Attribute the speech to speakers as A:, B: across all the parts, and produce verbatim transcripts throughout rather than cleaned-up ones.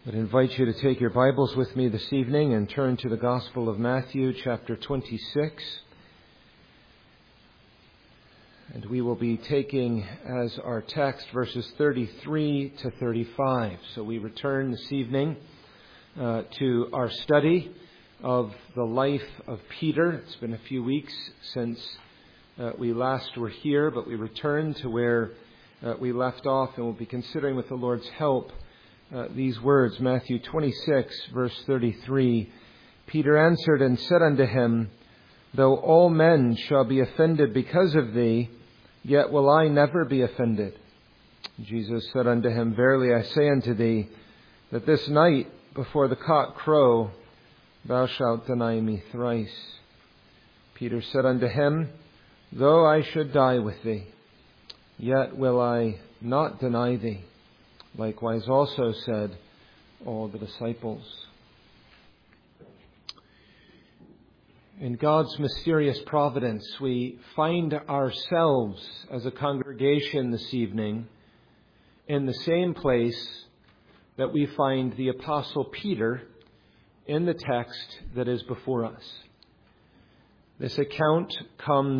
A: I would invite you to take your Bibles with me this evening and turn to the Gospel of Matthew, chapter twenty-six. And we will be taking as our text verses thirty-three to thirty-five. So we return this evening uh, to our study of the life of Peter. It's been a few weeks since uh, we last were here, but we return to where uh, we left off, and we'll be considering with the Lord's help Uh, these words, Matthew twenty-six, verse thirty-three. Peter answered and said unto him, Though all men shall be offended because of thee, yet will I never be offended. Jesus said unto him, Verily I say unto thee, that this night before the cock crow, thou shalt deny me thrice. Peter said unto him, Though I should die with thee, yet will I not deny thee. Likewise also said all the disciples. In God's mysterious providence, we find ourselves as a congregation this evening in the same place that we find the Apostle Peter in the text that is before us. This account comes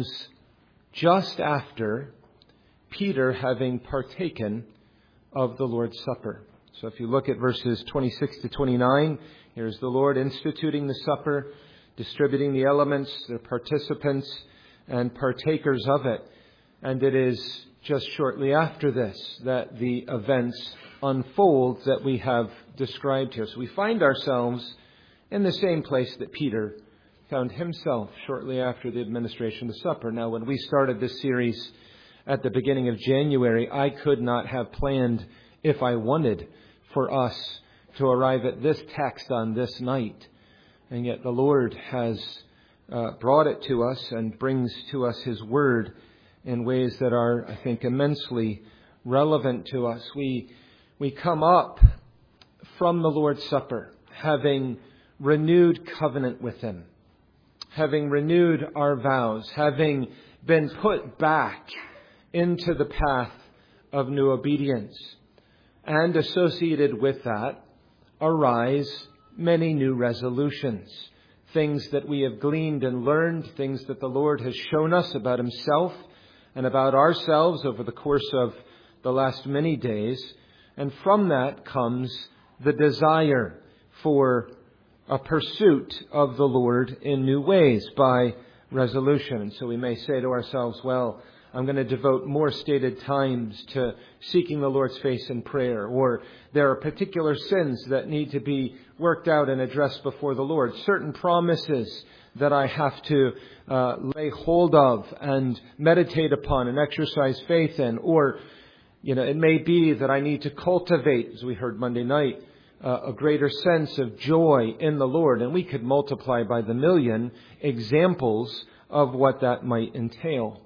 A: just after Peter having partaken of the Lord's Supper. So if you look at verses twenty-six to twenty-nine, here's the Lord instituting the supper, distributing the elements, the participants and partakers of it. And it is just shortly after this that the events unfold that we have described here. So we find ourselves in the same place that Peter found himself shortly after the administration of the supper. Now, when we started this series at the beginning of January, I could not have planned, if I wanted, for us to arrive at this text on this night. And yet the Lord has uh, brought it to us and brings to us His Word in ways that are, I think, immensely relevant to us. We, we come up from the Lord's Supper, having renewed covenant with Him, having renewed our vows, having been put back into the path of new obedience. And associated with that arise many new resolutions, things that we have gleaned and learned, things that the Lord has shown us about Himself and about ourselves over the course of the last many days. And from that comes the desire for a pursuit of the Lord in new ways by resolution. And so we may say to ourselves, well, I'm going to devote more stated times to seeking the Lord's face in prayer, or there are particular sins that need to be worked out and addressed before the Lord, certain promises that I have to uh, lay hold of and meditate upon and exercise faith in, or, you know, it may be that I need to cultivate, as we heard Monday night, uh, a greater sense of joy in the Lord, and we could multiply by the million examples of what that might entail.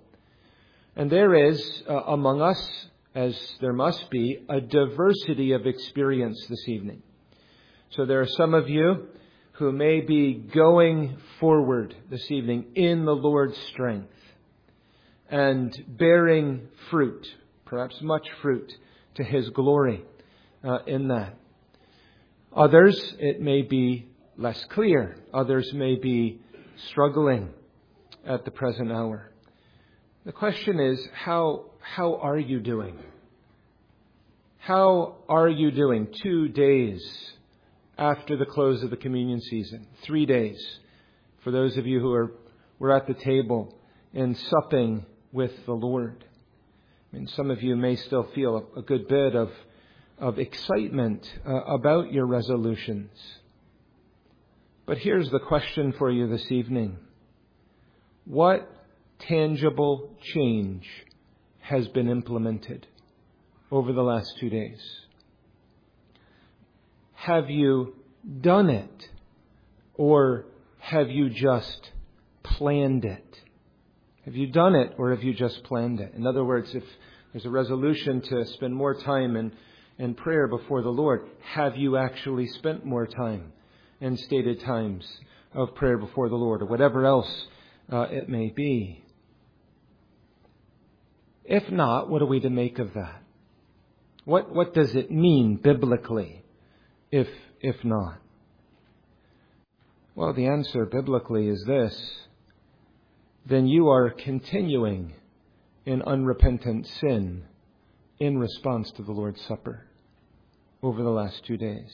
A: And there is, uh, among us, as there must be, a diversity of experience this evening. So there are some of you who may be going forward this evening in the Lord's strength and bearing fruit, perhaps much fruit, to His glory uh, in that. Others, it may be less clear. Others may be struggling at the present hour. The question is, how how are you doing? How are you doing two days after the close of the communion season? Three days for those of you who are were at the table and supping with the Lord. I mean, some of you may still feel a, a good bit of of excitement uh, about your resolutions. But here's the question for you this evening. What tangible change has been implemented over the last two days? Have you done it, or have you just planned it? Have you done it, or have you just planned it? In other words, if there's a resolution to spend more time in, in prayer before the Lord, have you actually spent more time in stated times of prayer before the Lord, or whatever else uh, it may be? If not, what are we to make of that? What what does it mean biblically if, if not? Well, the answer biblically is this. Then you are continuing in unrepentant sin in response to the Lord's Supper over the last two days.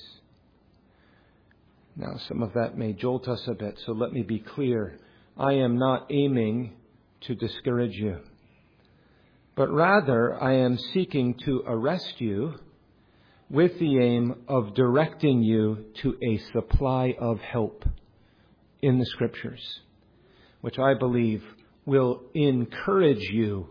A: Now, some of that may jolt us a bit, so let me be clear. I am not aiming to discourage you, but rather I am seeking to arrest you with the aim of directing you to a supply of help in the Scriptures, which I believe will encourage you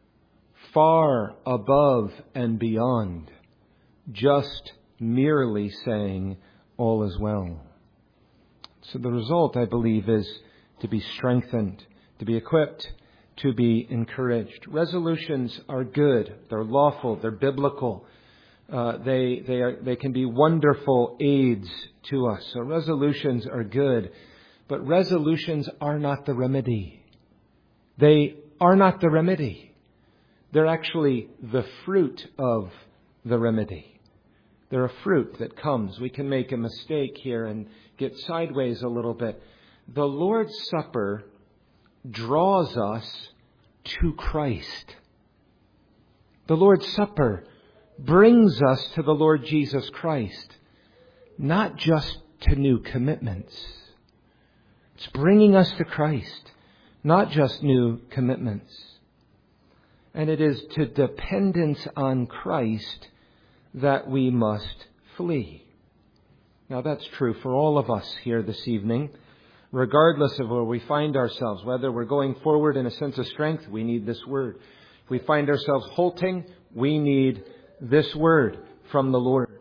A: far above and beyond just merely saying all is well. So the result, I believe, is to be strengthened, to be equipped, to be encouraged. Resolutions are good. They're lawful. They're biblical. Uh, they they are they can be wonderful aids to us. So resolutions are good, but resolutions are not the remedy. They are not the remedy. They're actually the fruit of the remedy. They're a fruit that comes. We can make a mistake here and get sideways a little bit. The Lord's Supper draws us to Christ. The Lord's Supper brings us to the Lord Jesus Christ, not just to new commitments. It's bringing us to Christ, not just new commitments. And it is to dependence on Christ that we must flee. Now that's true for all of us here this evening, regardless of where we find ourselves. Whether we're going forward in a sense of strength, we need this word. If we find ourselves halting, we need this word from the Lord.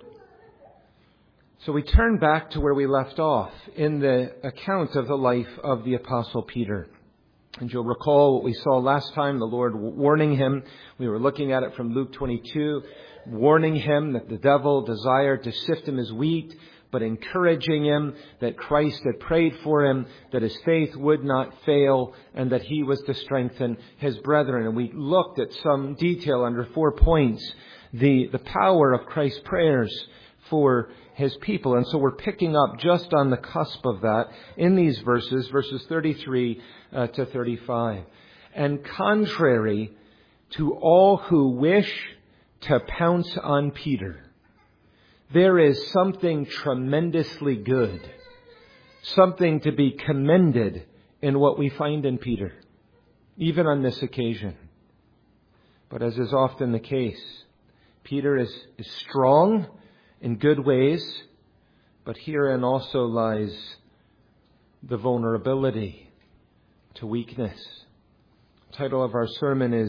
A: So we turn back to where we left off in the account of the life of the Apostle Peter. And you'll recall what we saw last time, the Lord warning him. We were looking at it from Luke twenty-two, warning him that the devil desired to sift him as wheat, but encouraging him that Christ had prayed for him, that his faith would not fail, and that he was to strengthen his brethren. And we looked at some detail under four points, the, the power of Christ's prayers for his people. And so we're picking up just on the cusp of that in these verses, verses thirty-three uh, to thirty-five. And contrary to all who wish to pounce on Peter, there is something tremendously good, something to be commended in what we find in Peter, even on this occasion. But as is often the case, Peter is, is strong in good ways, but herein also lies the vulnerability to weakness. The title of our sermon is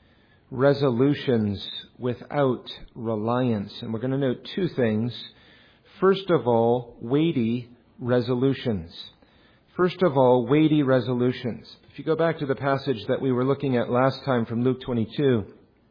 A: Resolutions Without Reliance. And we're going to note two things. First of all, weighty resolutions. First of all, weighty resolutions. If you go back to the passage that we were looking at last time from Luke twenty-two,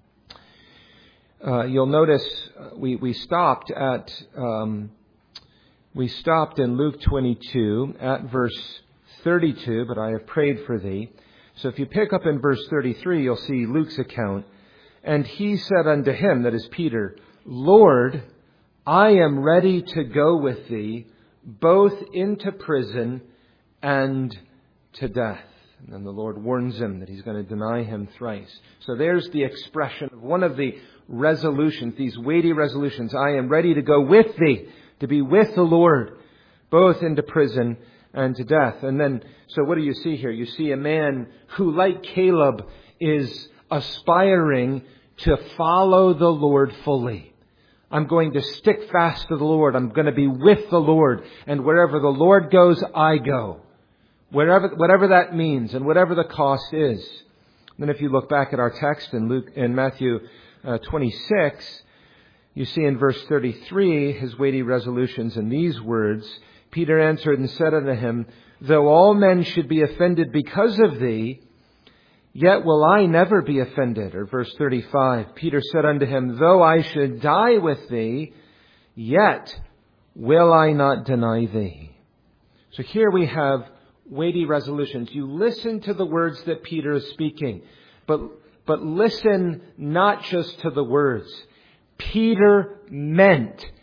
A: uh, you'll notice we, we stopped at um, we stopped in Luke twenty-two at verse thirty-two, but I have prayed for thee. So if you pick up in verse thirty-three, you'll see Luke's account. And he said unto him, that is Peter, Lord, I am ready to go with thee, both into prison and to death. And then the Lord warns him that he's going to deny him thrice. So there's the expression of one of the resolutions, these weighty resolutions. I am ready to go with thee, to be with the Lord, both into prison and to death. And then, so what do you see here? You see a man who, like Caleb, is aspiring to follow the Lord fully. I'm going to stick fast to the Lord. I'm going to be with the Lord. And wherever the Lord goes, I go. Wherever, whatever that means and whatever the cost is. Then if you look back at our text in Luke, in Matthew uh, twenty-six, you see in verse thirty-three his weighty resolutions in these words. Peter answered and said unto him, Though all men should be offended because of thee, yet will I never be offended. Or verse thirty-five, Peter said unto him, Though I should die with thee, yet will I not deny thee. So here we have weighty resolutions. You listen to the words that Peter is speaking, but, but listen not just to the words. Peter meant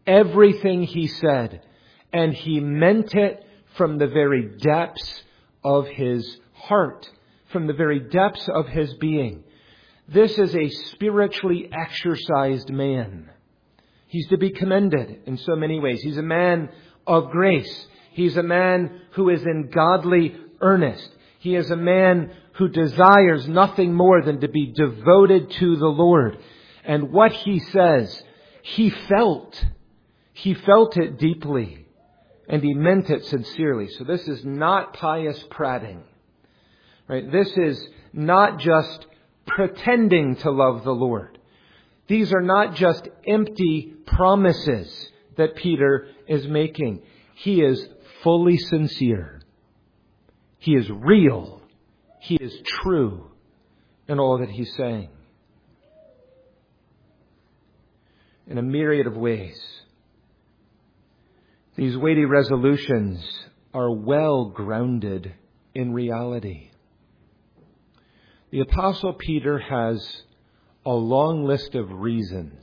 A: everything he said, and he meant it from the very depths of his heart, from the very depths of his being. This is a spiritually exercised man. He's to be commended in so many ways. He's a man of grace. He's a man who is in godly earnest. He is a man who desires nothing more than to be devoted to the Lord. And what he says, he felt. He felt it deeply. And he meant it sincerely. So this is not pious prating. Right? This is not just pretending to love the Lord. These are not just empty promises that Peter is making. He is fully sincere. He is real. He is true in all that he's saying. In a myriad of ways, these weighty resolutions are well grounded in reality. The Apostle Peter has a long list of reasons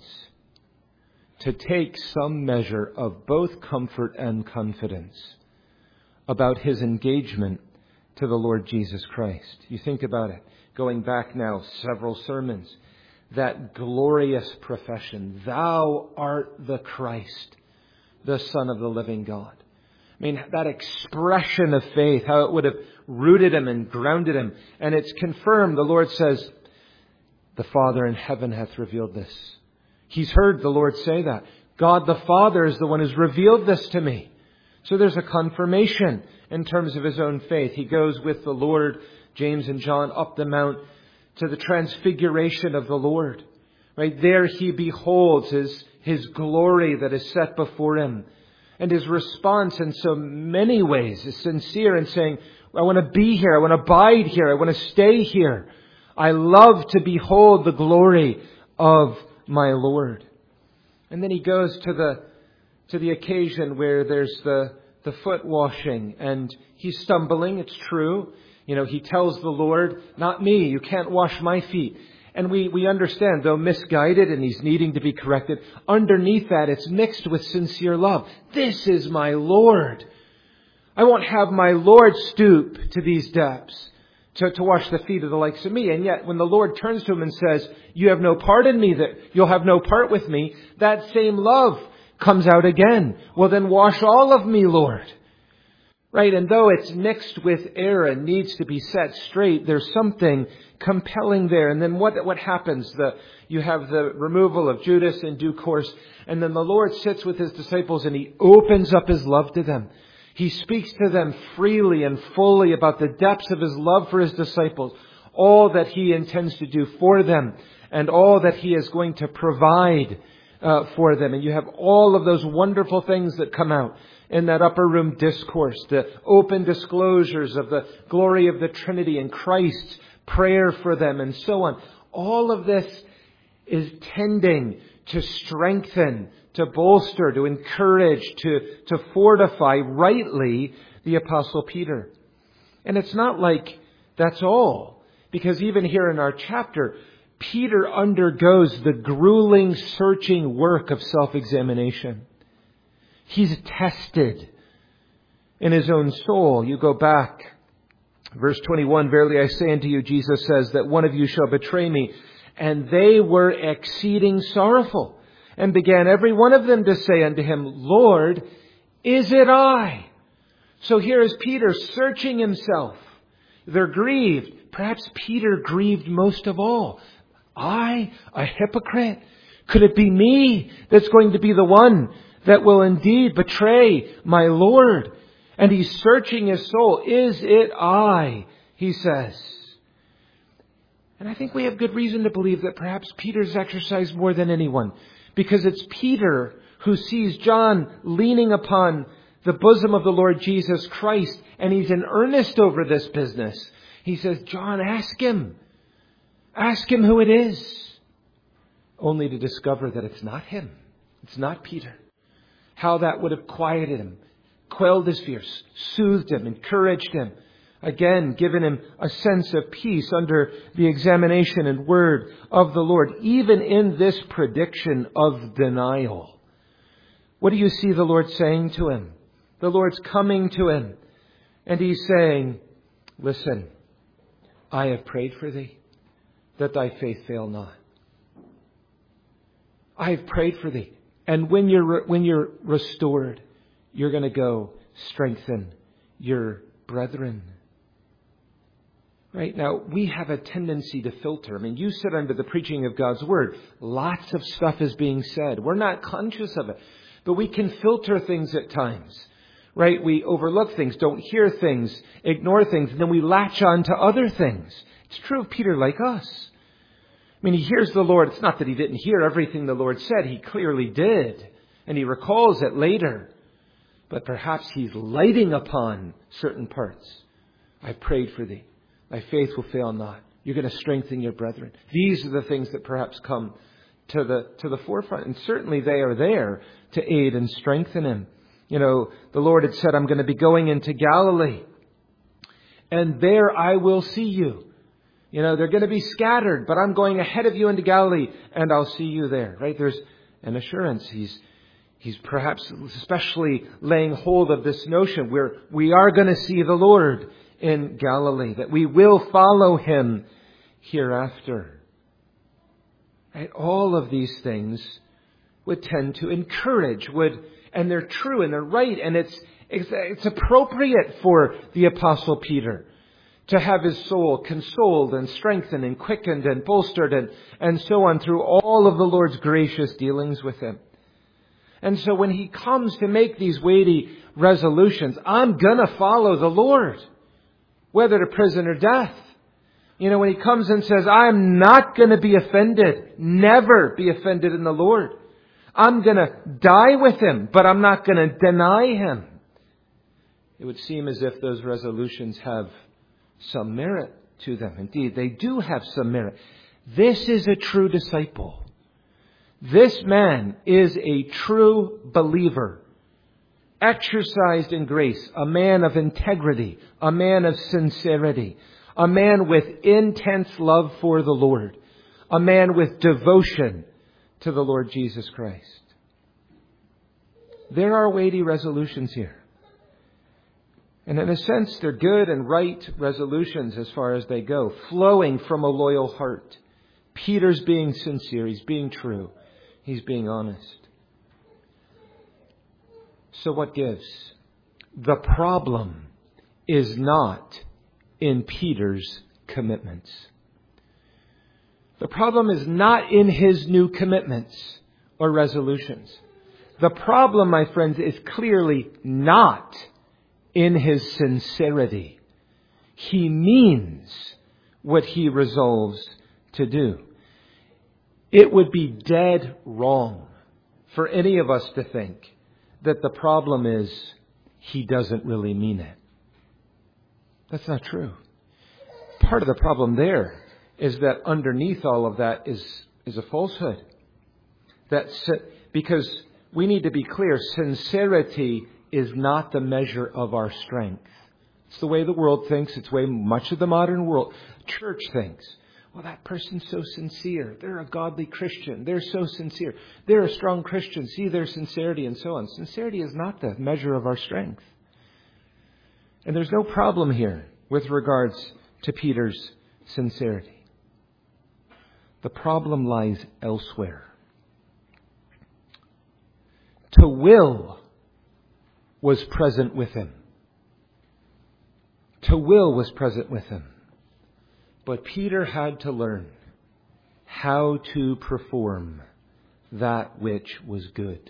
A: to take some measure of both comfort and confidence about his engagement to the Lord Jesus Christ. You think about it, going back now several sermons, that glorious profession, "Thou art the Christ, the Son of the living God." I mean, that expression of faith, how it would have rooted him and grounded him. And it's confirmed. The Lord says, "The Father in heaven hath revealed this." He's heard the Lord say that. God the Father is the one who's revealed this to me. So there's a confirmation in terms of his own faith. He goes with the Lord, James and John, up the mount to the transfiguration of the Lord. Right there he beholds his, his glory that is set before him. And his response in so many ways is sincere in saying, "I want to be here. I want to abide here. I want to stay here. I love to behold the glory of my Lord." And then he goes to the to the occasion where there's the, the foot washing, and he's stumbling. It's true. You know, he tells the Lord, "Not me. You can't wash my feet." And we, we understand, though misguided and he's needing to be corrected, underneath that it's mixed with sincere love. This is my Lord. I won't have my Lord stoop to these depths to, to wash the feet of the likes of me. And yet when the Lord turns to him and says, "You have no part in me, that you'll have no part with me," that same love comes out again. "Well, then wash all of me, Lord." Right? And though it's mixed with error and needs to be set straight, there's something compelling there. And then what, what happens? The, you have the removal of Judas in due course. And then the Lord sits with his disciples and he opens up his love to them. He speaks to them freely and fully about the depths of his love for his disciples, all that he intends to do for them, and all that he is going to provide uh, for them. And you have all of those wonderful things that come out in that upper room discourse, the open disclosures of the glory of the Trinity and Christ's prayer for them and so on. All of this is tending to strengthen, to bolster, to encourage, to, to fortify rightly the Apostle Peter. And it's not like that's all, because even here in our chapter, Peter undergoes the grueling, searching work of self-examination. He's tested in his own soul. You go back, verse twenty-one, "Verily I say unto you," Jesus says, "that one of you shall betray me." And they were exceeding sorrowful, and began every one of them to say unto him, "Lord, is it I?" So here is Peter searching himself. They're grieved. Perhaps Peter grieved most of all. I, a hypocrite? Could it be me that's going to be the one that will indeed betray my Lord? And he's searching his soul. "Is it I?" he says. And I think we have good reason to believe that perhaps Peter's exercised more than anyone, because it's Peter who sees John leaning upon the bosom of the Lord Jesus Christ, and he's in earnest over this business. He says, "John, ask him. Ask him who it is." Only to discover that it's not him. It's not Peter. How that would have quieted him, quelled his fears, soothed him, encouraged him. Again, given him a sense of peace under the examination and word of the Lord, even in this prediction of denial. What do you see the Lord saying to him? The Lord's coming to him, and He's saying, listen, I have prayed for thee, that thy faith fail not. I have prayed for thee. And when you're, when you're restored, you're going to go strengthen your brethren. Right? Now, we have a tendency to filter. I mean, you sit under the preaching of God's Word. Lots of stuff is being said. We're not conscious of it. But we can filter things at times. Right? We overlook things, don't hear things, ignore things, and then we latch on to other things. It's true of Peter like us. I mean, he hears the Lord. It's not that he didn't hear everything the Lord said. He clearly did. And he recalls it later. But perhaps he's lighting upon certain parts. I prayed for thee. Thy faith will fail not. You're going to strengthen your brethren. These are the things that perhaps come to the to the forefront. And certainly they are there to aid and strengthen him. You know, the Lord had said, I'm going to be going into Galilee. And there I will see you. You know, they're going to be scattered, but I'm going ahead of you into Galilee and I'll see you there. Right? There's an assurance. He's he's perhaps especially laying hold of this notion where we are going to see the Lord in Galilee, that we will follow Him hereafter. Right? All of these things would tend to encourage, would, and they're true and they're right, and it's, it's it's appropriate for the Apostle Peter to have his soul consoled and strengthened and quickened and bolstered and, and so on through all of the Lord's gracious dealings with him. And so when he comes to make these weighty resolutions, I'm going to follow the Lord, whether to prison or death. You know, when he comes and says, I'm not going to be offended, never be offended in the Lord. I'm going to die with Him, but I'm not going to deny Him. It would seem as if those resolutions have some merit to them. Indeed, they do have some merit. This is a true disciple. This man is a true believer, exercised in grace, a man of integrity, a man of sincerity, a man with intense love for the Lord, a man with devotion to the Lord Jesus Christ. There are weighty resolutions here. And in a sense, they're good and right resolutions as far as they go, flowing from a loyal heart. Peter's being sincere. He's being true. He's being honest. So what gives? The problem is not in Peter's commitments. The problem is not in his new commitments or resolutions. The problem, my friends, is clearly not in his sincerity. He means what he resolves to do. It would be dead wrong for any of us to think that the problem is he doesn't really mean it. That's not true. Part of the problem there is that underneath all of that is, is a falsehood. That's because we need to be clear. Sincerity is not the measure of our strength. It's the way the world thinks. It's the way much of the modern world, church thinks. Well, that person's so sincere. They're a godly Christian. They're so sincere. They're a strong Christian. See their sincerity and so on. Sincerity is not the measure of our strength. And there's no problem here with regards to Peter's sincerity. The problem lies elsewhere. To will was present with him. To will was present with him. But Peter had to learn how to perform that which was good.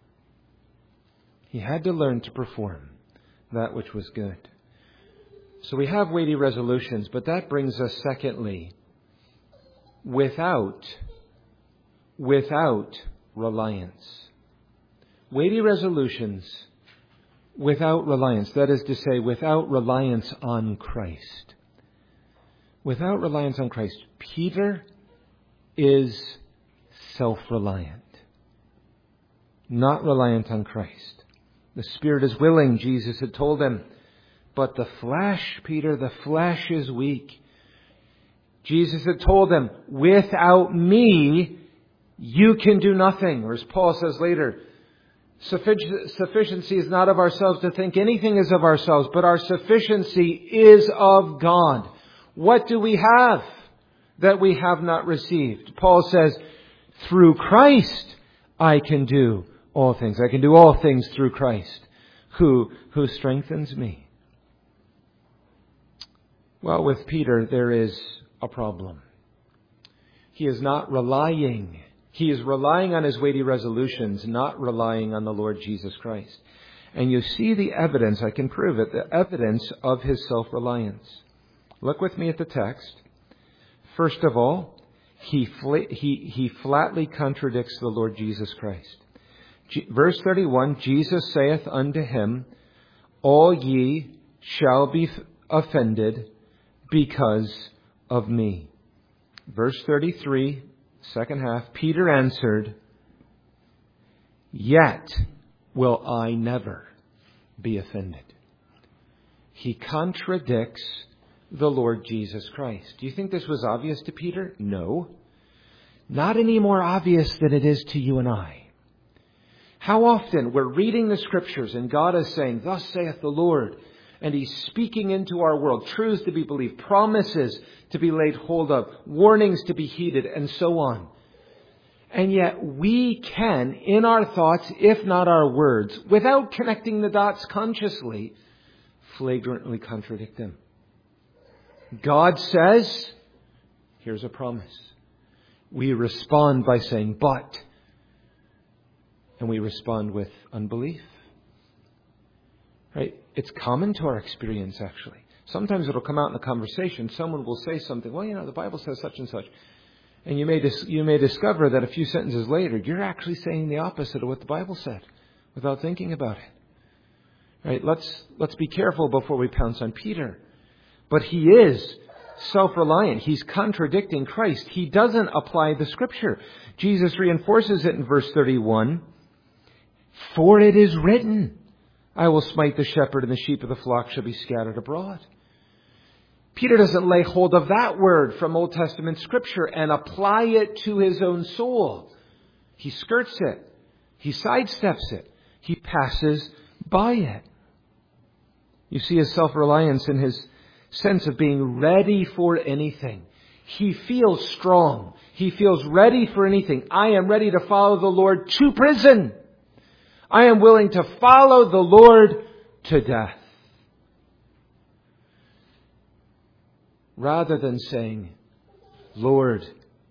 A: He had to learn to perform that which was good. So we have weighty resolutions, but that brings us, secondly, without, without reliance. Weighty resolutions without reliance. That is to say, without reliance on Christ. Without reliance on Christ. Peter is self-reliant. Not reliant on Christ. The spirit is willing, Jesus had told him. But the flesh, Peter, the flesh is weak. Jesus had told him, without me, you can do nothing. Or as Paul says later, Sufficiency is not of ourselves to think anything is of ourselves, but our sufficiency is of God. What do we have that we have not received? Paul says, through Christ I can do all things. I can do all things through Christ, who, who strengthens me. Well, with Peter, there is a problem. He is not relying. He is relying on his weighty resolutions, not relying on the Lord Jesus Christ. And you see the evidence, I can prove it, the evidence of his self-reliance. Look with me at the text. First of all, he, fl- he, he flatly contradicts the Lord Jesus Christ. G- verse thirty-one, Jesus saith unto him, all ye shall be f- offended because of me. Verse thirty-three, second half, Peter answered, yet will I never be offended. He contradicts the Lord Jesus Christ. Do you think this was obvious to Peter? No. Not any more obvious than it is to you and I. How often we're reading the Scriptures and God is saying, thus saith the Lord, and He's speaking into our world, truths to be believed, promises to be laid hold of, warnings to be heeded, and so on. And yet we can, in our thoughts, if not our words, without connecting the dots consciously, flagrantly contradict Him. God says, here's a promise. We respond by saying, but. And we respond with unbelief. Right? It's common to our experience, actually. Sometimes it'll come out in a conversation. Someone will say something, well, you know, the Bible says such and such. And you may dis- you may discover that a few sentences later, you're actually saying the opposite of what the Bible said without thinking about it. Right? Let's, let's be careful before we pounce on Peter. But he is self-reliant. He's contradicting Christ. He doesn't apply the Scripture. Jesus reinforces it in verse thirty-one. For it is written, I will smite the shepherd, and the sheep of the flock shall be scattered abroad. Peter doesn't lay hold of that word from Old Testament Scripture and apply it to his own soul. He skirts it. He sidesteps it. He passes by it. You see his self-reliance in his sense of being ready for anything. He feels strong. He feels ready for anything. I am ready to follow the Lord to prison. I am willing to follow the Lord to death. Rather than saying, Lord,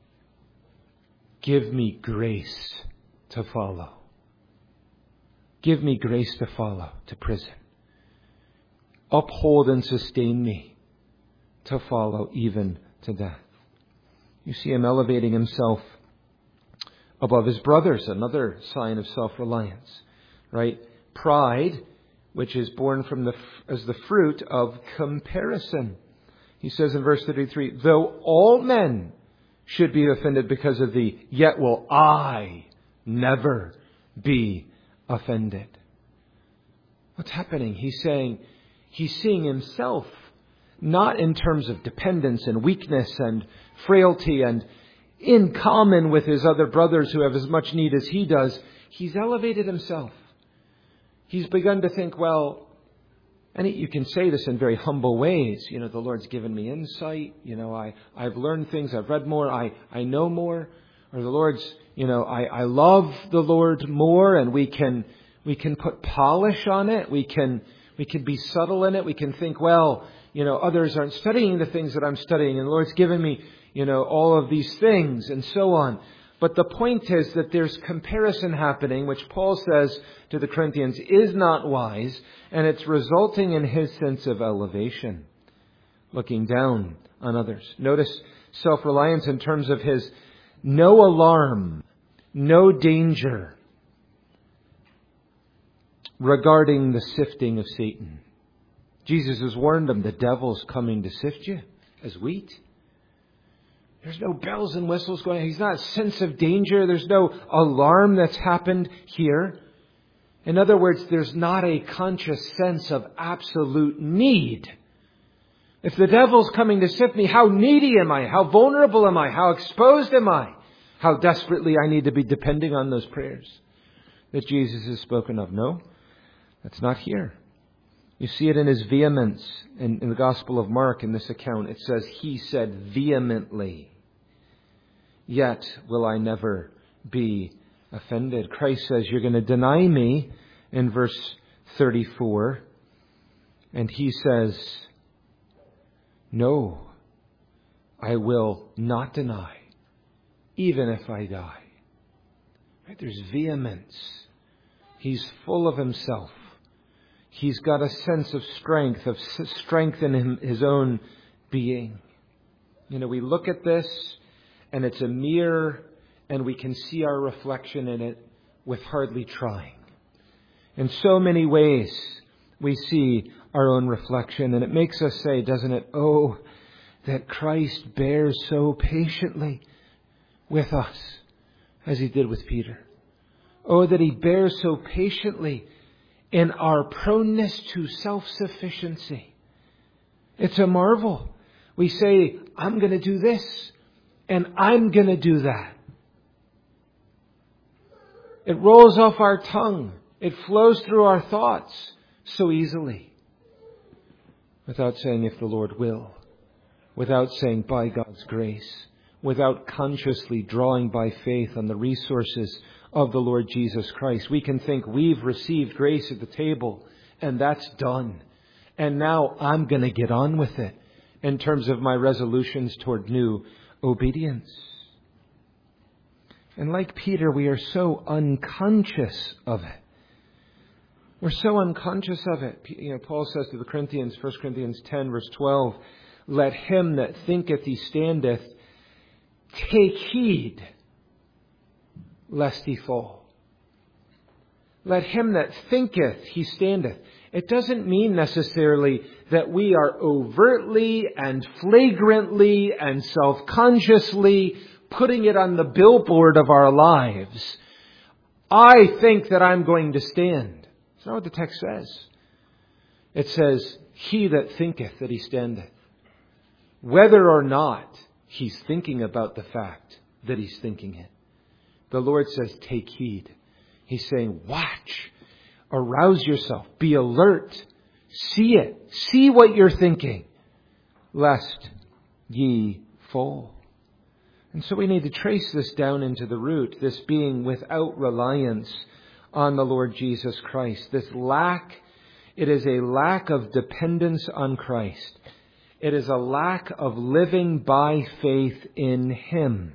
A: give me grace to follow. Give me grace to follow to prison. Uphold and sustain me to follow even to death. You see him elevating himself above his brothers, another sign of self-reliance, right? Pride, which is born from the as the fruit of comparison. He says in verse thirty-three, though all men should be offended because of thee, yet will I never be offended. What's happening? He's saying, he's seeing himself not in terms of dependence and weakness and frailty and in common with his other brothers who have as much need as he does. He's elevated himself. He's begun to think, well, and you can say this in very humble ways. You know, the Lord's given me insight. You know, I, I've learned things. I've read more. I, I know more. Or the Lord's, you know, I, I love the Lord more, and we can, we can put polish on it. We can, we can be subtle in it. We can think, well, you know, others aren't studying the things that I'm studying, and the Lord's given me, you know, all of these things and so on. But the point is that there's comparison happening, which Paul says to the Corinthians is not wise, and it's resulting in his sense of elevation, looking down on others. Notice self-reliance in terms of his no alarm, no danger regarding the sifting of Satan. Jesus has warned them, the devil's coming to sift you as wheat. There's no bells and whistles going on. He's not a sense of danger. There's no alarm that's happened here. In other words, there's not a conscious sense of absolute need. If the devil's coming to sift me, how needy am I? How vulnerable am I? How exposed am I? How desperately I need to be depending on those prayers. that Jesus is spoken of? No, that's not here. You see it in his vehemence in, in the Gospel of Mark in this account. It says, he said vehemently, yet will I never be offended. Christ says, you're going to deny me in verse thirty-four. And he says, no, I will not deny, even if I die. Right? There's vehemence. He's full of himself. He's got a sense of strength, of strength in him, his own being. You know, we look at this and it's a mirror and we can see our reflection in it with hardly trying. In so many ways we see our own reflection, and it makes us say, doesn't it, oh, that Christ bears so patiently with us as he did with Peter. Oh, that he bears so patiently in our proneness to self-sufficiency. It's a marvel. We say, I'm going to do this and I'm going to do that. It rolls off our tongue. It flows through our thoughts so easily. Without saying, if the Lord will. Without saying, by God's grace. Without consciously drawing by faith on the resources of the Lord Jesus Christ. We can think we've received grace at the table and that's done. And now I'm going to get on with it in terms of my resolutions toward new obedience. And like Peter, we are so unconscious of it. We're so unconscious of it. You know, Paul says to the Corinthians, First Corinthians ten, verse twelve, let him that thinketh he standeth take heed lest he fall. Let him that thinketh he standeth. It doesn't mean necessarily that we are overtly and flagrantly and self-consciously putting it on the billboard of our lives. I think that I'm going to stand. That's not what the text says. It says, he that thinketh that he standeth. Whether or not he's thinking about the fact that he's thinking it. The Lord says, take heed. He's saying, watch, arouse yourself, be alert, see it, see what you're thinking, lest ye fall. And so we need to trace this down into the root, this being without reliance on the Lord Jesus Christ. This lack, it is a lack of dependence on Christ. It is a lack of living by faith in Him.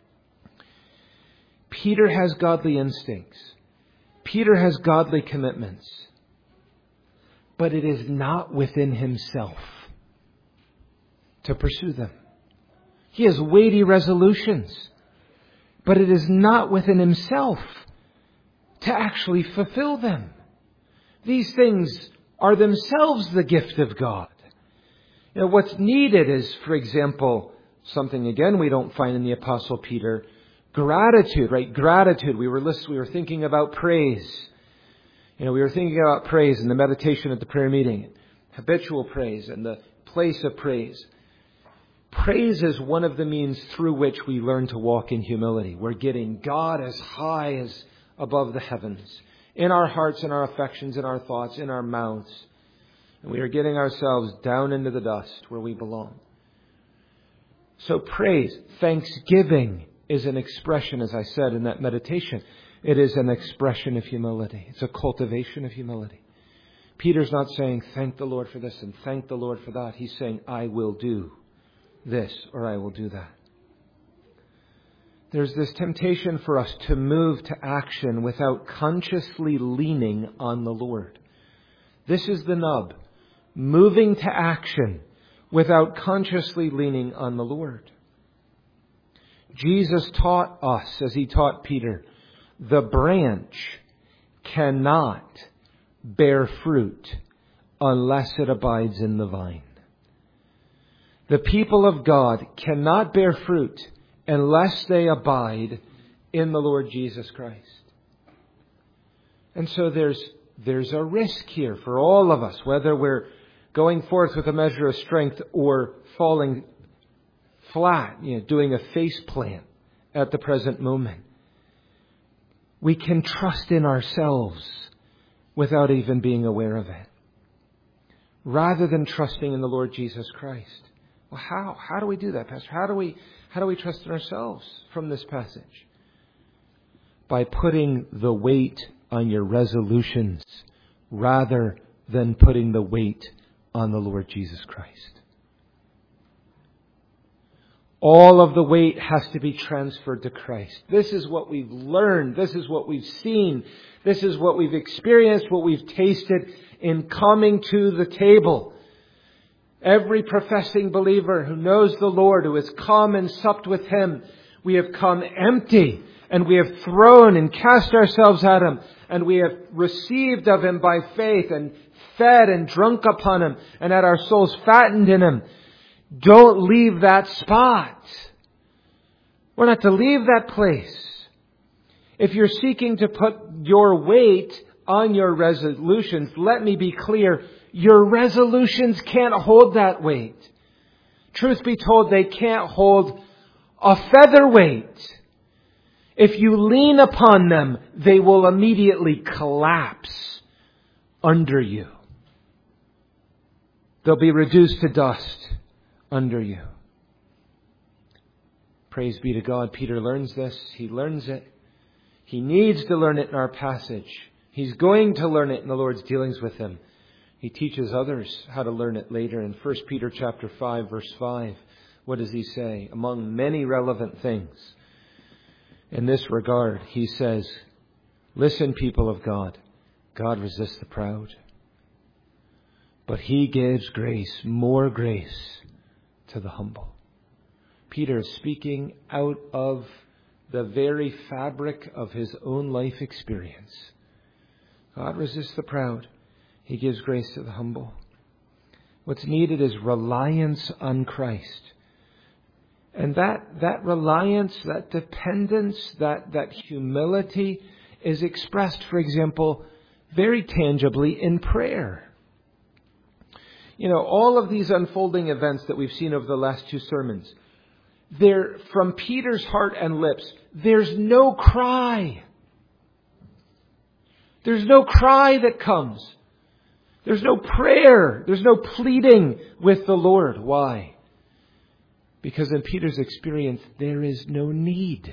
A: Peter has godly instincts. Peter has godly commitments. But it is not within himself to pursue them. He has weighty resolutions. But it is not within himself to actually fulfill them. These things are themselves the gift of God. You know, what's needed is, for example, something again we don't find in the Apostle Peter. Gratitude, right? Gratitude. We were listening, we were thinking about praise. You know, we were thinking about praise in the meditation at the prayer meeting. Habitual praise and the place of praise. Praise is one of the means through which we learn to walk in humility. We're getting God as high as above the heavens. In our hearts, in our affections, in our thoughts, in our mouths. And we are getting ourselves down into the dust where we belong. So praise, thanksgiving, is an expression, as I said in that meditation. It is an expression of humility. It's a cultivation of humility. Peter's not saying, thank the Lord for this and thank the Lord for that. He's saying, I will do this or I will do that. There's this temptation for us to move to action without consciously leaning on the Lord. This is the nub. Moving to action without consciously leaning on the Lord. Jesus taught us, as he taught Peter, the branch cannot bear fruit unless it abides in the vine. The people of God cannot bear fruit unless they abide in the Lord Jesus Christ. And so there's there's a risk here for all of us, whether we're going forth with a measure of strength or falling flat, you know, doing a face plant at the present moment. we can trust in ourselves without even being aware of it, rather than trusting in the Lord Jesus Christ. Well, how? How do we do that, Pastor? How do we, how do we trust in ourselves from this passage? By putting the weight on your resolutions rather than putting the weight on the Lord Jesus Christ. All of the weight has to be transferred to Christ. This is what we've learned. This is what we've seen. This is what we've experienced, what we've tasted in coming to the table. Every professing believer who knows the Lord, who has come and supped with Him, we have come empty, and we have thrown and cast ourselves at Him, and we have received of Him by faith and fed and drunk upon Him, and had our souls fattened in Him. Don't leave that spot. We're not to leave that place. If you're seeking to put your weight on your resolutions, let me be clear, your resolutions can't hold that weight. Truth be told, they can't hold a featherweight. If you lean upon them, they will immediately collapse under you. They'll be reduced to dust under you. Praise be to God. Peter learns this. He learns it. He needs to learn it in our passage. He's going to learn it in the Lord's dealings with him. He teaches others how to learn it later in First Peter chapter five, verse five. What does he say? Among many relevant things in this regard, he says, listen, people of God, God resists the proud, but He gives grace, more grace, to the humble. Peter is speaking out of the very fabric of his own life experience. God resists the proud. He gives grace to the humble. What's needed is reliance on Christ. And that, that reliance, that dependence, that, that humility is expressed, for example, very tangibly in prayer. You know, all of these unfolding events that we've seen over the last two sermons, they're from Peter's heart and lips. There's no cry. There's no cry that comes. There's no prayer. There's no pleading with the Lord. Why? Because in Peter's experience, there is no need.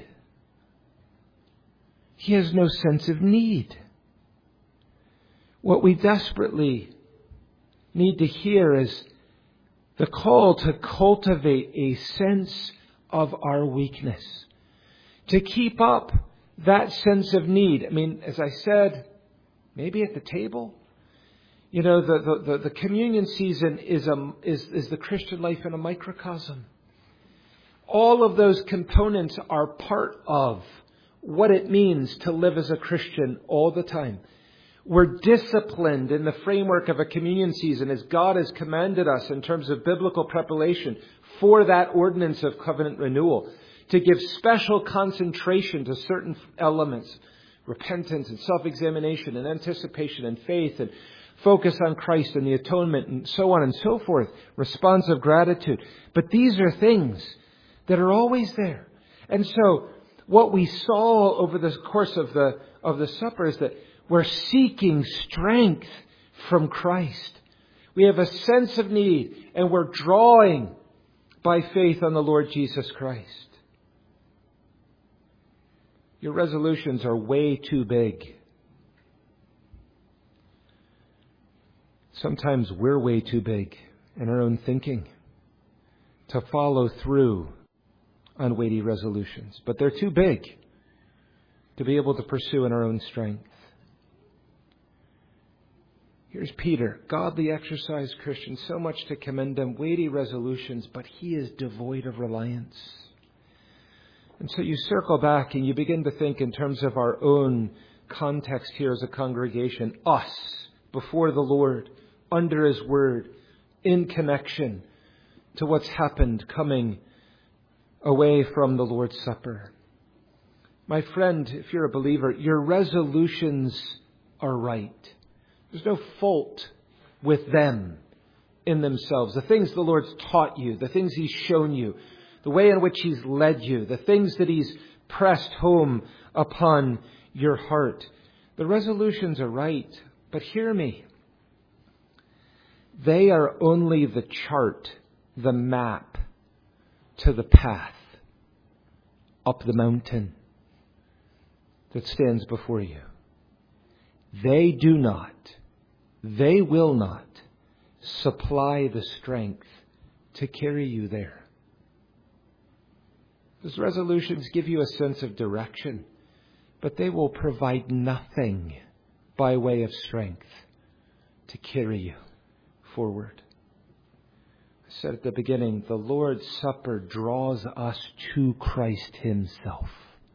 A: He has no sense of need. What we desperately need to hear is the call to cultivate a sense of our weakness. To keep up that sense of need. I mean, as I said, maybe at the table. You know, the, the, the communion season is, a, is, is the Christian life in a microcosm. All of those components are part of what it means to live as a Christian all the time. We're disciplined in the framework of a communion season as God has commanded us in terms of biblical preparation for that ordinance of covenant renewal, to give special concentration to certain elements, repentance and self-examination and anticipation and faith and focus on Christ and the atonement and so on and so forth, responsive gratitude. But these are things that are always there. And so what we saw over the course of the of the supper is that we're seeking strength from Christ. We have a sense of need, and we're drawing by faith on the Lord Jesus Christ. Your resolutions are way too big. Sometimes we're way too big in our own thinking to follow through on weighty resolutions. But they're too big to be able to pursue in our own strength. Here's Peter, godly exercised Christian, so much to commend him, weighty resolutions, but he is devoid of reliance. And so you circle back and you begin to think in terms of our own context here as a congregation, us before the Lord, under His Word, in connection to what's happened coming away from the Lord's Supper. My friend, if you're a believer, your resolutions are right. There's no fault with them in themselves. The things the Lord's taught you, the things He's shown you, the way in which He's led you, the things that He's pressed home upon your heart. The resolutions are right, but hear me. They are only the chart, the map to the path up the mountain that stands before you. They do not, they will not supply the strength to carry you there. Those resolutions give you a sense of direction, but they will provide nothing by way of strength to carry you forward. I said at the beginning, the Lord's Supper draws us to Christ Himself.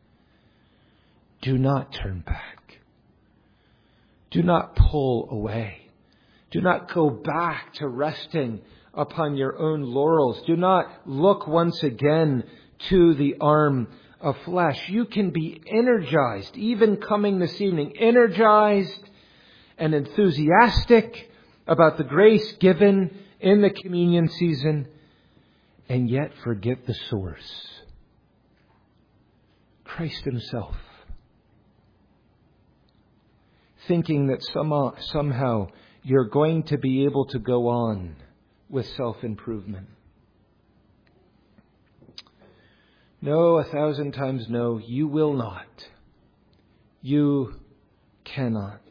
A: Do not turn back. Do not pull away. Do not go back to resting upon your own laurels. Do not look once again to the arm of flesh. You can be energized, even coming this evening, energized and enthusiastic about the grace given in the communion season, and yet forget the source, Christ Himself. Thinking that somehow, somehow you're going to be able to go on with self-improvement. No, a thousand times no, you will not. You cannot.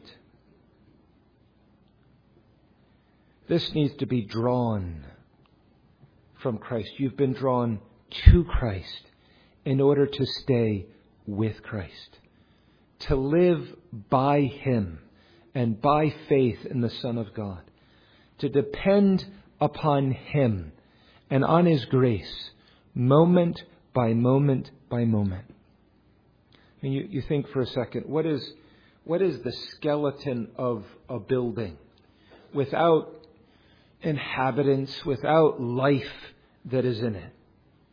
A: This needs to be drawn from Christ. You've been drawn to Christ in order to stay with Christ. To live by Him and by faith in the Son of God. To depend upon Him and on His grace, moment by moment by moment. And you, you think for a second, what is, what is the skeleton of a building without inhabitants, without life that is in it?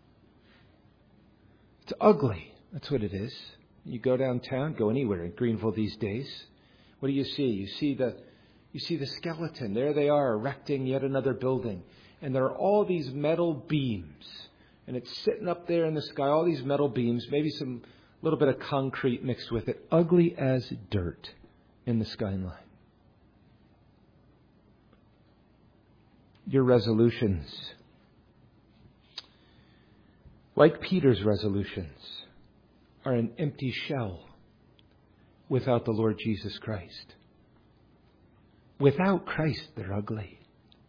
A: It's ugly. That's what it is. You go downtown, go anywhere in Greenville these days. What do you see? You see the, you see the skeleton. There they are, erecting yet another building. And there are all these metal beams. And it's sitting up there in the sky, all these metal beams, maybe some little bit of concrete mixed with it. Ugly as dirt in the skyline. Your resolutions, like Peter's resolutions, are an empty shell without the Lord Jesus Christ. Without Christ, they're ugly.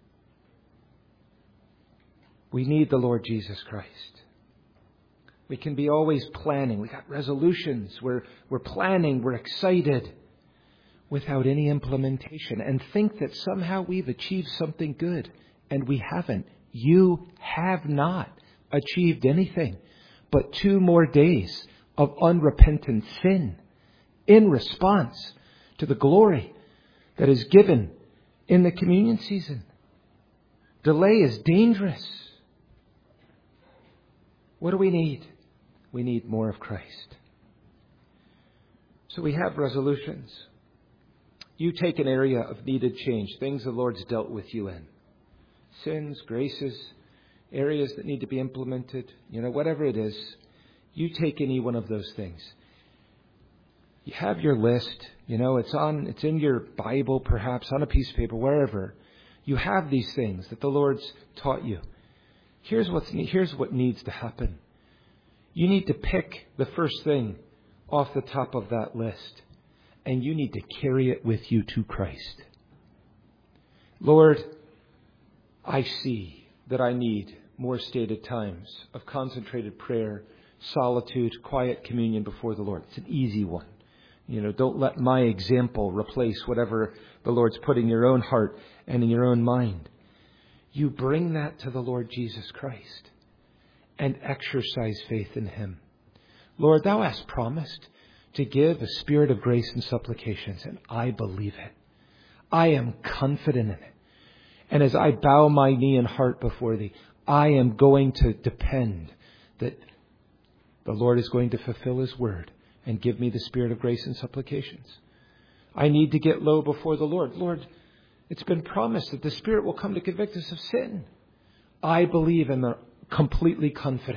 A: We need the Lord Jesus Christ. We can be always planning. We got resolutions. We're, we're planning. We're excited without any implementation and think that somehow we've achieved something good. And we haven't. You have not achieved anything but two more days of unrepentant sin in response to the glory that is given in the communion season. Delay is dangerous. What do we need? We need more of Christ. So we have resolutions. You take an area of needed change, things the Lord's dealt with you in. Sins, graces, areas that need to be implemented, you know, whatever it is, you take any one of those things. You have your list, you know, it's on, it's in your Bible, perhaps on a piece of paper, wherever. You have these things that the Lord's taught you. Here's what's, here's what needs to happen. You need to pick the first thing off the top of that list, and you need to carry it with you to Christ. Lord, I see that I need more stated times of concentrated prayer, solitude, quiet communion before the Lord. It's an easy one. You know, don't let my example replace whatever the Lord's put in your own heart and in your own mind. You bring that to the Lord Jesus Christ and exercise faith in Him. Lord, Thou hast promised to give a spirit of grace and supplications, and I believe it. I am confident in it. And as I bow my knee and heart before Thee, I am going to depend that the Lord is going to fulfill His word and give me the spirit of grace and supplications. I need to get low before the Lord. Lord, it's been promised that the Spirit will come to convict us of sin. I believe and am completely confident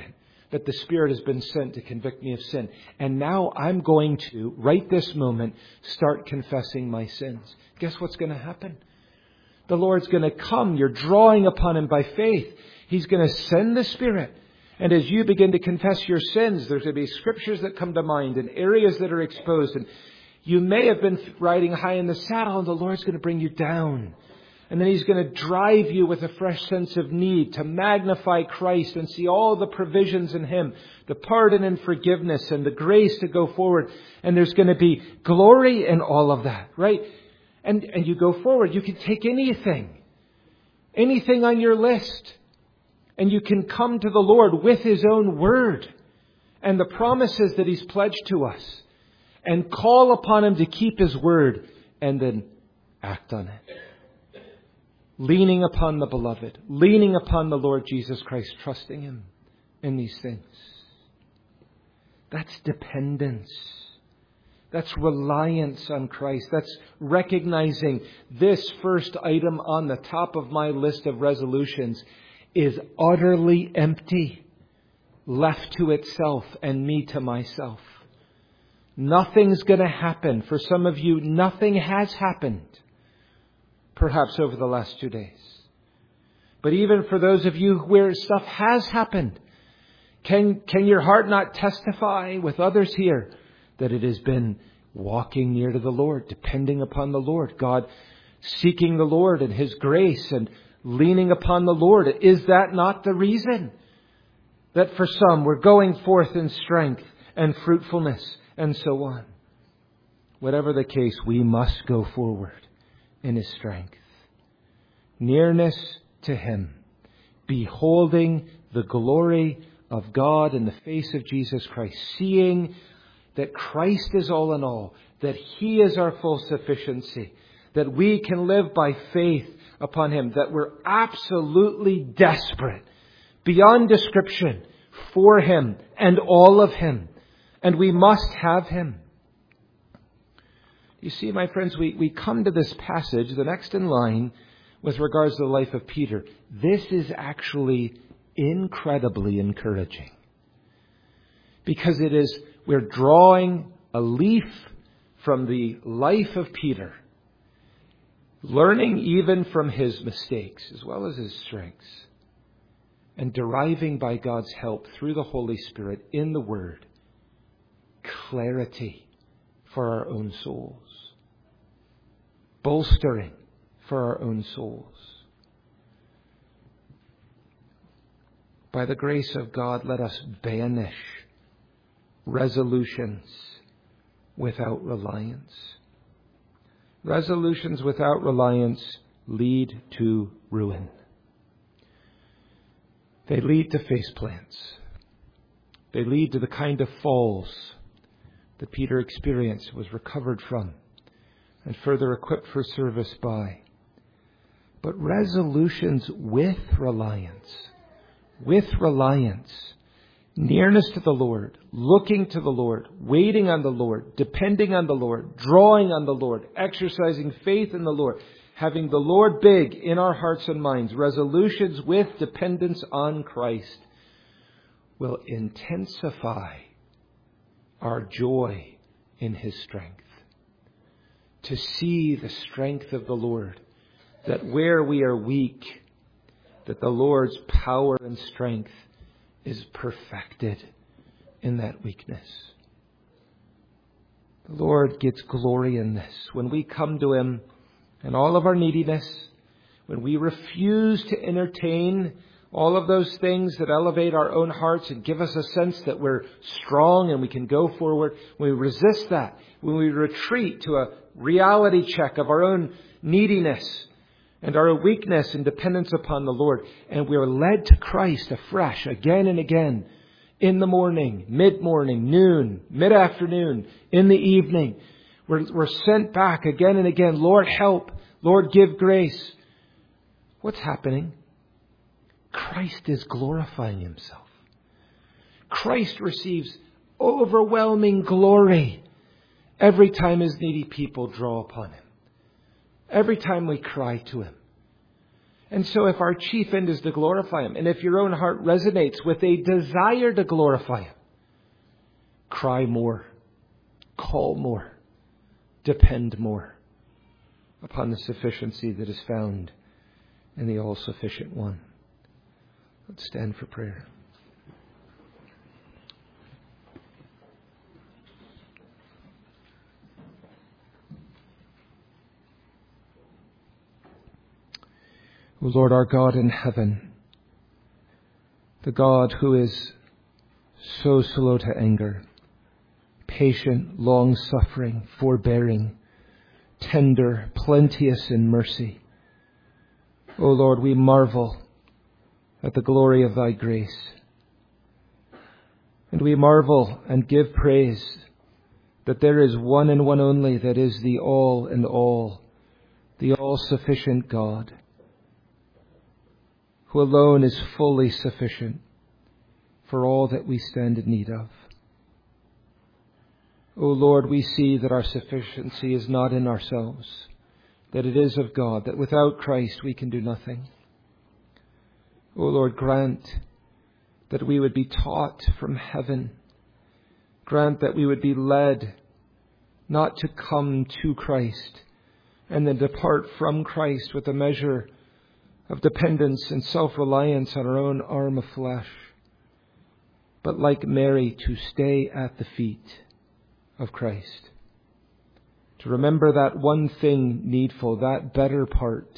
A: that the Spirit has been sent to convict me of sin. And now I'm going to, right this moment, start confessing my sins. Guess what's going to happen? The Lord's going to come. You're drawing upon Him by faith. He's going to send the Spirit. And as you begin to confess your sins, there's going to be scriptures that come to mind and areas that are exposed. And you may have been riding high in the saddle, and the Lord's going to bring you down. And then He's going to drive you with a fresh sense of need to magnify Christ and see all the provisions in Him, the pardon and forgiveness and the grace to go forward. And there's going to be glory in all of that, right? And, and you go forward. You can take anything, anything on your list. And you can come to the Lord with His own word and the promises that He's pledged to us and call upon Him to keep His word and then act on it. Leaning upon the beloved, leaning upon the Lord Jesus Christ, trusting Him in these things. That's dependence. That's reliance on Christ. That's recognizing this first item on the top of my list of resolutions is utterly empty, left to itself and me to myself. Nothing's going to happen. For some of you, nothing has happened, perhaps over the last two days. But even for those of you where stuff has happened, can, can your heart not testify with others here that it has been walking near to the Lord, depending upon the Lord, God seeking the Lord and His grace and leaning upon the Lord? Is that not the reason that for some we're going forth in strength and fruitfulness and so on? Whatever the case, we must go forward in His strength. Nearness to Him. Beholding the glory of God in the face of Jesus Christ. Seeing that Christ is all in all. That He is our full sufficiency. That we can live by faith upon Him, that we're absolutely desperate, beyond description, for Him and all of Him. And we must have Him. You see, my friends, we, we come to this passage, the next in line, with regards to the life of Peter. This is actually incredibly encouraging. Because it is, we're drawing a leaf from the life of Peter. Learning even from his mistakes as well as his strengths. And deriving by God's help through the Holy Spirit in the Word clarity for our own souls. Bolstering for our own souls. By the grace of God, let us banish resolutions without reliance. Resolutions without reliance lead to ruin. They lead to face plants. They lead to the kind of falls that Peter experienced, was recovered from, and further equipped for service by. But resolutions with reliance, with reliance, nearness to the Lord, looking to the Lord, waiting on the Lord, depending on the Lord, drawing on the Lord, exercising faith in the Lord, having the Lord big in our hearts and minds, resolutions with dependence on Christ will intensify our joy in His strength. To see the strength of the Lord, that where we are weak, that the Lord's power and strength is perfected in that weakness. The Lord gets glory in this. When we come to Him in all of our neediness, when we refuse to entertain all of those things that elevate our own hearts and give us a sense that we're strong and we can go forward, when we resist that, when we retreat to a reality check of our own neediness and our weakness and dependence upon the Lord, and we are led to Christ afresh again and again, in the morning, mid-morning, noon, mid-afternoon, in the evening. We're, we're sent back again and again. Lord, help. Lord, give grace. What's happening? Christ is glorifying Himself. Christ receives overwhelming glory every time His needy people draw upon Him. Every time we cry to Him. And so if our chief end is to glorify Him, and if your own heart resonates with a desire to glorify Him, cry more, call more, depend more upon the sufficiency that is found in the all-sufficient one. Let's stand for prayer. O Lord, our God in heaven, the God who is so slow to anger, patient, long-suffering, forbearing, tender, plenteous in mercy. O Lord, we marvel at the glory of Thy grace. And we marvel and give praise that there is one and one only that is the all and all, the all-sufficient God, who alone is fully sufficient for all that we stand in need of. O Lord, we see that our sufficiency is not in ourselves, that it is of God, that without Christ we can do nothing. O Lord, grant that we would be taught from heaven. Grant that we would be led not to come to Christ and then depart from Christ with a measure of dependence and self-reliance on our own arm of flesh, but like Mary, to stay at the feet of Christ, to remember that one thing needful, that better part,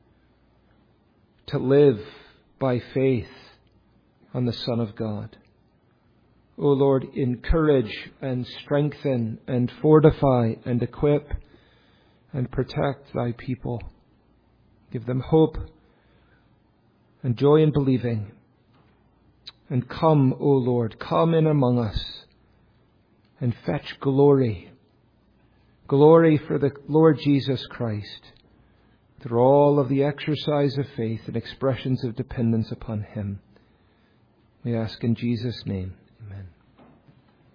A: to live by faith on the Son of God. O Lord, encourage and strengthen and fortify and equip and protect Thy people. Give them hope and joy in believing. And come, O Lord, come in among us and fetch glory. Glory for the Lord Jesus Christ through all of the exercise of faith and expressions of dependence upon Him. We ask in Jesus' name.